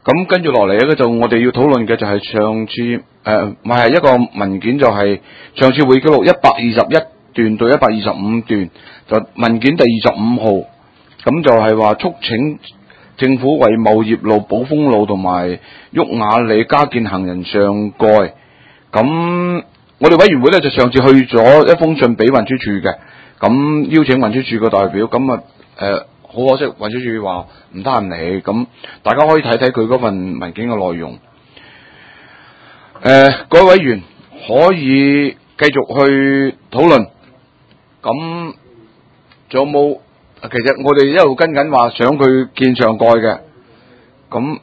咁跟住落嚟咧，就我哋要討論嘅就係上次係一個文件，就係上次會議記錄121段到125段，就文件第25號，咁就係話促請政府為茂業路、寶豐路同埋沃雅里加建行人上蓋。咁我哋委員會咧就上次去咗一封信俾運輸署嘅，咁邀請運輸署嘅代表，咁好可惜，運輸署話唔得閒嚟，咁大家可以睇睇佢嗰份文件嘅內容。各位委員可以繼續去討論。咁仲有冇？其實我哋一路跟緊話想佢建上蓋嘅，咁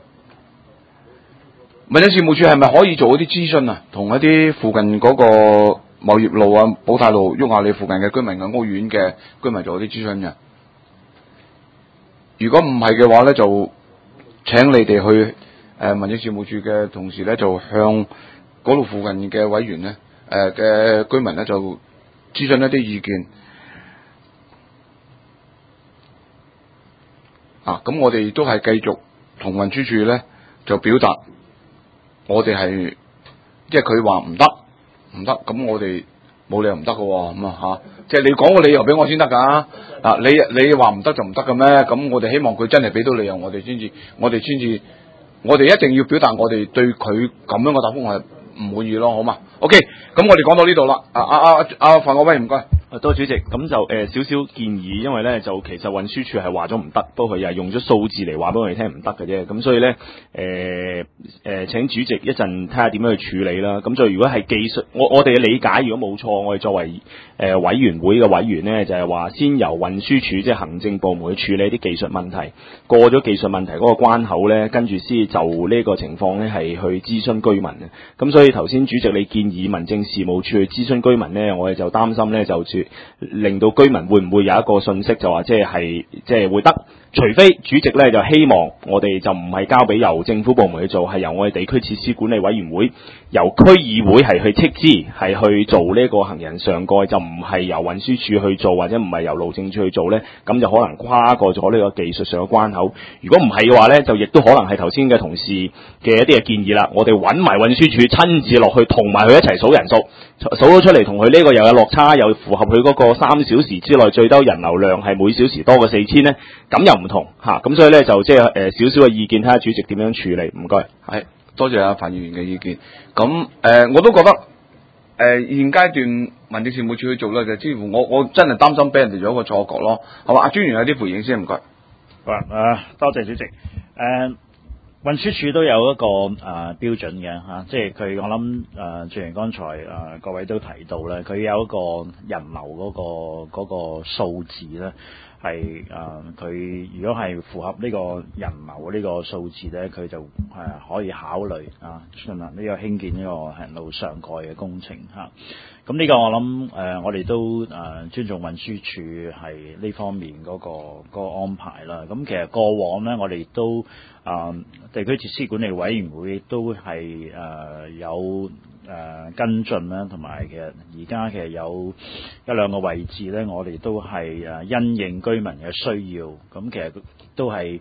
民政事務處係咪可以做一啲諮詢啊？同一啲附近嗰個茂業路啊、寶泰路、沃雅里附近嘅居民嘅屋苑嘅居民做一啲諮詢嘅？如果唔係嘅話咧，就請你哋去民政事務處嘅同事咧，就向嗰度附近嘅委員咧，嘅居民咧，就諮詢一啲意見。咁我哋都係繼續同運輸署咧，就表達我哋係，即係佢話唔得，咁我哋冇理由唔得嘅喎，咁即係你講個理由俾我先得㗎。你話唔得就唔得嘅咩？咁我哋希望佢真係俾到理由，我哋一定要表達我哋對佢咁樣嘅答覆係唔滿意咯，好嘛 ？OK， 咁我哋講到呢度啦。范國威唔該。 多謝主席，咁就少少建議，因為咧就其實運輸署係話咗唔得，不過佢又係用咗數字嚟話俾我哋聽唔得嘅啫，咁所以咧請主席一陣睇下點樣去處理啦。咁就如果係技術，我哋嘅理解，如果冇錯，我哋作為委員會嘅委員咧，就係話先由運輸署即係行政部門去處理啲技術問題，過咗技術問題嗰個關口咧，跟住先就呢個情況咧係去諮詢居民嘅。咁所以頭先主席你建議民政事務處去諮詢居民咧，我哋就擔心咧就令到居民會唔會有一個信息就話即係會得，除非主席咧就希望我哋就唔係交俾由政府部門去做，係由我哋地區設施管理委員會、由區議會係去斥資係去做呢個行人上蓋，就唔係由運輸署去做，或者唔係由路政署去做咧，咁就可能跨過咗呢個技術上嘅關口。如果唔係嘅話咧，就亦都可能係頭先嘅同事嘅一啲嘅建議啦。我哋揾埋運輸署親自落去，同埋佢一齊數人數，數咗出嚟，同佢呢個又有落差，又符合佢嗰個3小時之內最低人流量係每小時多過4000咧，咁又唔同嚇。咁所以咧就即係少少嘅意見，睇下主席點樣處理。唔該。 係，多謝范議員嘅意見。咁我都覺得現階段民政事務處去做咧，就似乎我真係擔心俾人哋做一個錯覺咯。好嘛，阿專員有啲回應先，唔該。 好啦，多謝主席。運輸署都有一個標準嘅嚇，即係佢我諗正如剛才各位都提到咧，佢有一個人流嗰個數字咧，係佢如果係符合呢個人流呢個數字咧，佢就可以考慮進行呢個興建呢個行路上蓋嘅工程嚇。咁呢個我諗我哋都尊重運輸署係呢方面嗰個安排啦。咁其實過往咧，我哋都地區設施管理委員會都係有跟進啦，同埋其實而家其實有一兩個位置咧，我哋都係因應居民嘅需要，咁其實都係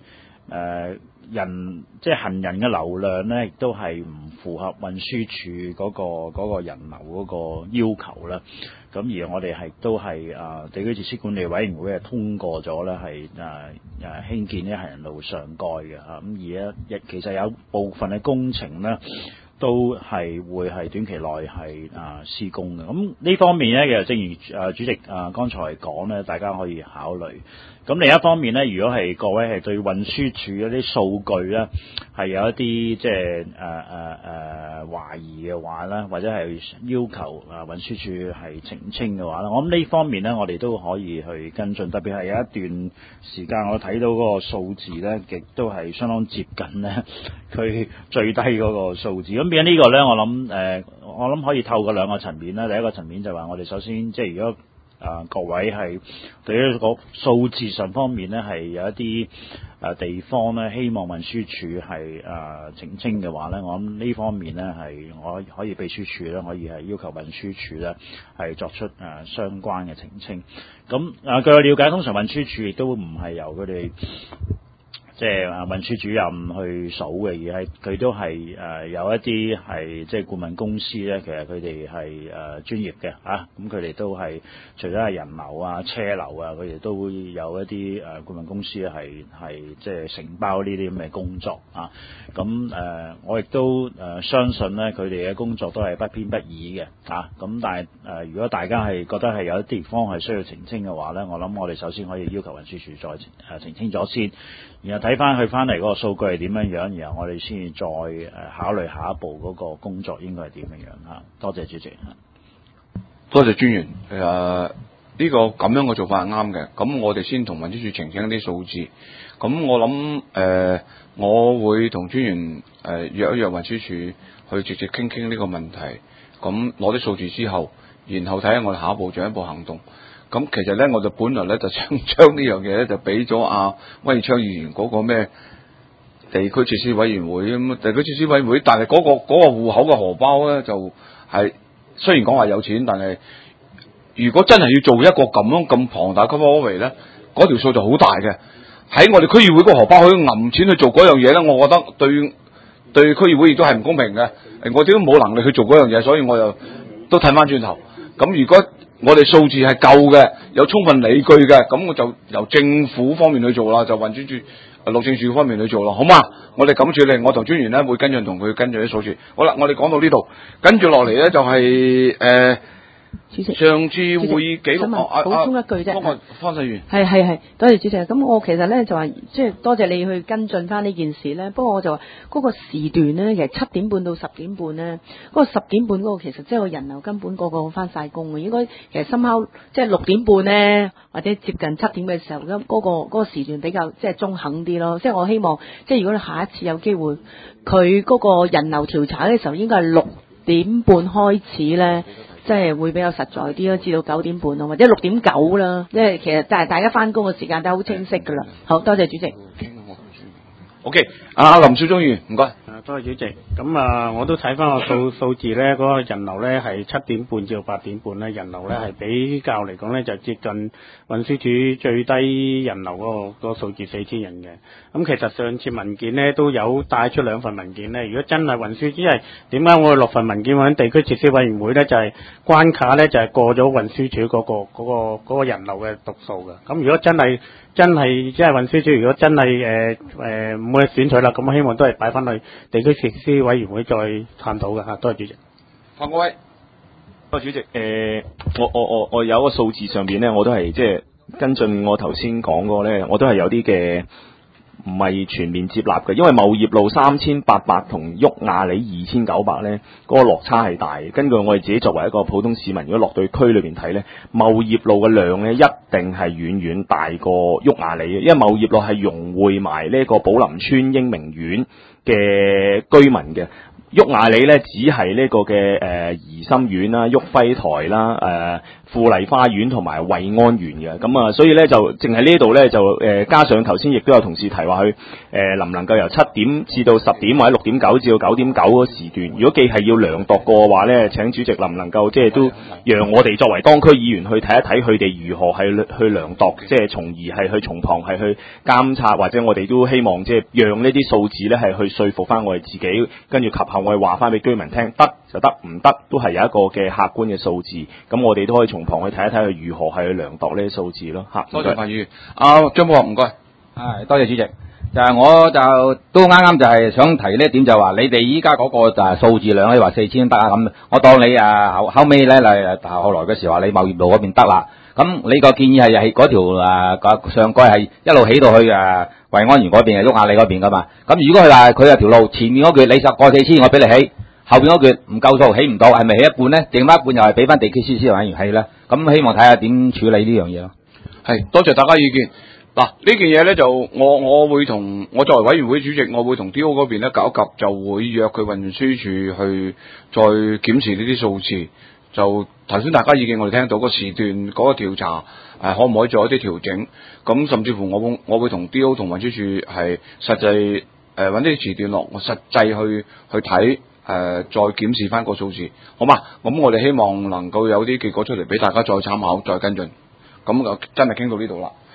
即係行人嘅流量咧，亦都係唔符合運輸署嗰個人流嗰個要求啦。咁而我哋都係地區設施管理委員會係通過咗咧，係興建呢行人路上蓋嘅嚇。咁而家其實有部分嘅工程咧，都係會係短期內係施工嘅。咁呢方面咧，其實正如主席剛才講咧，大家可以考慮。咁另一方面咧，如果係各位係對運輸署嗰啲數據咧係有一啲即係懷疑嘅話咧，或者係要求運輸署係澄清嘅話咧，我諗呢方面咧，我哋都可以去跟進。特別係有一段時間我睇到嗰個數字咧，亦都係相當接近咧佢最低嗰個數字。咁變咗呢個咧，我諗可以透過兩個層面啦。第一個層面就話我哋首先即係如果各位係對於個數字上方面咧係有一啲地方咧，希望運輸署係澄清嘅話咧，我諗呢方面咧係我可以秘書處咧可以係要求運輸署咧係作出相關嘅澄清。咁據我了解，通常運輸署亦都唔係由佢哋即係運輸主任去數嘅，而係佢都係有一啲係即係顧問公司咧，其實佢哋係專業嘅嚇，咁佢哋都係除咗係人流啊、車流啊，佢哋都會有一啲顧問公司係即係承包呢啲咁嘅工作啊。咁我亦都相信咧，佢哋嘅工作都係不偏不倚嘅嚇。咁但係如果大家係覺得係有啲地方係需要澄清嘅話咧，我諗我哋首先可以要求運輸署再澄清咗先。然後睇翻佢翻嚟嗰個數據係點樣樣，然後我哋先至再考慮下一步嗰個工作應該係點樣樣嚇。多謝主席嚇。 多謝專員。呢個咁樣嘅做法係啱嘅。咁我哋先同運輸署澄清一啲數字。咁我諗我會同專員約一約運輸署去直接傾呢個問題。咁攞啲數字之後，然後睇下我哋下一步進一步行動。咁其實咧，我就本來咧就想將呢樣嘢咧就俾咗阿威昌議員嗰個咩地區設施委員會咁，地區設施委員會，但係嗰個戶口嘅荷包咧就係雖然講話有錢，但係如果真係要做一個咁龐大 cover 咧，嗰條數就好大嘅。喺我哋區議會個荷包可以揞錢去做嗰樣嘢咧，我覺得對區議會亦都係唔公平嘅。我哋都冇能力去做嗰樣嘢，所以我又都睇翻轉頭。咁如果我哋數字係夠嘅，有充分理據嘅，咁我就由政府方面去做啦，就運輸署、路政署方面去做啦，好嘛？我哋咁處理，我同專員咧會跟進同佢跟進啲數字。好啦，我哋講到呢度，跟住落嚟咧就係主席， 上次會議記錄， 補充一句啫。 方世元， 係，多謝主席。咁我其實咧就話，即係多謝你去跟進翻呢件事咧。不過我就話嗰個時段咧，其實7點半到10點半咧，嗰個10點半嗰個其實即係個人流根本個個翻晒工嘅。應該其實深烤即係6點半咧，或者接近7點嘅時候，咁嗰個時段比較即係中肯啲咯。即係我希望，即係如果你下一次有機會，佢嗰個人流調查嘅時候，應該係6點半開始咧。即係會比較實在啲咯，至到9點半咯，或者6點9啦，因為其實就係大家翻工嘅時間都好清晰噶啦。好多謝主席。 OK，林少忠議員，唔該。 多謝主席。咁我都睇翻個數字咧，嗰個人流咧係7點半至到8點半咧，人流咧係比較嚟講咧就接近運輸署最低人流嗰個數字4000人嘅。咁其實上次文件咧都有帶出2份文件咧，如果真係運輸署，因為點解我會落份文件揾地區設施委員會咧，就係關卡咧就係過咗運輸署嗰個人流嘅讀數嘅。咁如果真係即係運輸署，如果真係唔會選取啦，咁我希望都係擺翻去地區設施委員會再探討嘅嚇。多謝主席。 范國威， 多謝主席。我有一個數字上邊咧，我都係即係跟進我頭先講嗰個咧，我都係有啲嘅唔係全面接納嘅，因為茂業路3800同沃亞里2900咧，嗰個落差係大嘅。根據我哋自己作為一個普通市民，如果落到區裏邊睇咧，茂業路嘅量咧一定係遠遠大過沃亞里嘅，因為茂業路係融匯埋呢個寶林村英明苑嘅居民嘅。沃亞里咧只係呢個嘅怡心苑啦、沃輝台啦、富麗花園同埋惠安園嘅，咁所以咧就淨係呢度咧就加上頭先亦都有同事提話佢能唔能夠由7點至到10點或者6點9至到9點9嗰個時段，如果既係要量度過嘅話咧，請主席能唔能夠即係都讓我哋作為當區議員去睇一睇佢哋如何係去量度，即係從而係去從旁係去監察，或者我哋都希望即係讓呢啲數字咧係去說服翻我哋自己，跟住及後我哋話翻俾居民聽，得就得，唔得都係有一個嘅客觀嘅數字，咁我哋都可以從旁去睇一睇佢如何係去量度呢啲數字咯。 多謝范議員。張寶華，唔該。 多謝主席。就係我就都啱啱就係想提呢一點，就話你哋依家嗰個就係數字量咧話4000得啊，咁我當你後尾咧後來嘅時候話你貿業路嗰邊得啦，咁你個建議係嗰條上蓋係一路起到去惠安園嗰邊，沃亞里嗰邊噶嘛？咁如果佢話佢有條路前面嗰橛你實過4000，我俾你起，後邊嗰橛唔夠數起唔到，係咪起一半咧？剩翻一半又係俾翻地區設施委員起咧？咁希望睇下點處理呢樣嘢咯。 係，多謝大家意見。嗱，呢件嘢咧就我會同我作為委員會主席，我會同 D.O. 嗰邊咧搞一及，就會約佢運輸署去再檢視呢啲數字。就頭先大家意見我哋聽到個時段嗰個調查，可唔可以做一啲調整？咁甚至乎我會同 D.O. 同運輸署係實際揾啲時段落，我實際去睇再檢視翻個數字，好嘛？咁我哋希望能夠有啲結果出嚟俾大家再參考、再跟進。咁就真係傾到呢度啦。